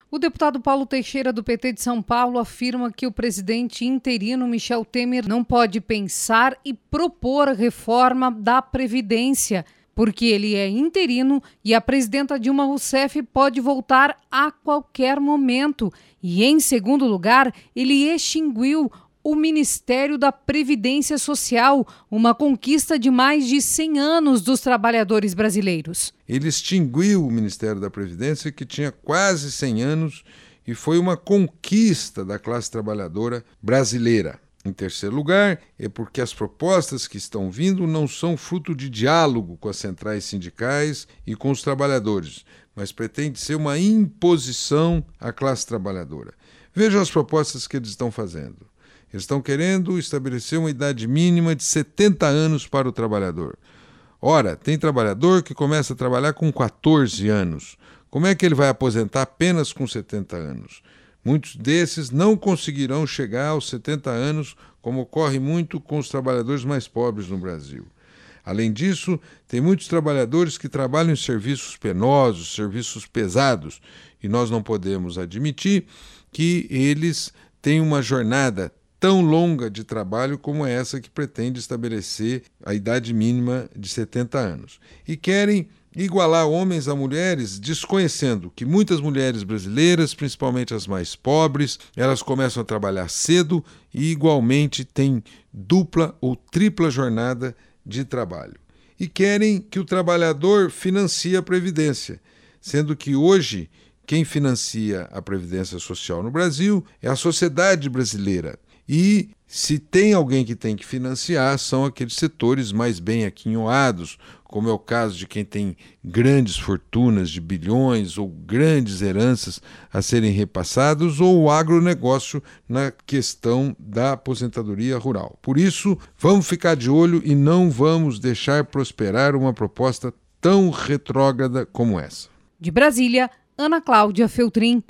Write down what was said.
O deputado Paulo Teixeira, do PT de São Paulo, afirma que o presidente interino Michel Temer não pode pensar e propor reforma da Previdência, porque ele é interino e a presidenta Dilma Rousseff pode voltar a qualquer momento. E, em segundo lugar, ele extinguiu o Ministério da Previdência Social, uma conquista de mais de 100 anos dos trabalhadores brasileiros. Ele extinguiu o Ministério da Previdência, que tinha quase 100 anos, e foi uma conquista da classe trabalhadora brasileira. Em terceiro lugar, é porque as propostas que estão vindo não são fruto de diálogo com as centrais sindicais e com os trabalhadores, mas pretende ser uma imposição à classe trabalhadora. Vejam as propostas que eles estão fazendo. Eles estão querendo estabelecer uma idade mínima de 70 anos para o trabalhador. Ora, tem trabalhador que começa a trabalhar com 14 anos. Como é que ele vai aposentar apenas com 70 anos? Muitos desses não conseguirão chegar aos 70 anos, como ocorre muito com os trabalhadores mais pobres no Brasil. Além disso, tem muitos trabalhadores que trabalham em serviços penosos, serviços pesados, e nós não podemos admitir que eles tenham uma jornada tão longa de trabalho como essa que pretende estabelecer a idade mínima de 70 anos. E querem igualar homens a mulheres, desconhecendo que muitas mulheres brasileiras, principalmente as mais pobres, elas começam a trabalhar cedo e igualmente têm dupla ou tripla jornada de trabalho. E querem que o trabalhador financie a Previdência, sendo que hoje quem financia a Previdência Social no Brasil é a sociedade brasileira. E se tem alguém que tem que financiar, são aqueles setores mais bem aquinhoados, como é o caso de quem tem grandes fortunas de bilhões ou grandes heranças a serem repassados, ou o agronegócio na questão da aposentadoria rural. Por isso, vamos ficar de olho e não vamos deixar prosperar uma proposta tão retrógrada como essa. De Brasília, Ana Cláudia Feltrin.